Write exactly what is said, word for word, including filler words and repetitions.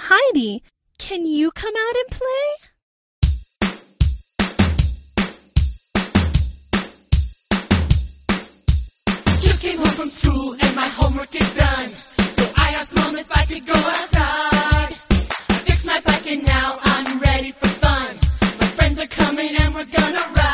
Heidi, can you come out and play? Just came home from school and my homework is done. So I asked Mom if I could go outside. I fixed my bike and now I'm ready for fun. My friends are coming and we're gonna ride.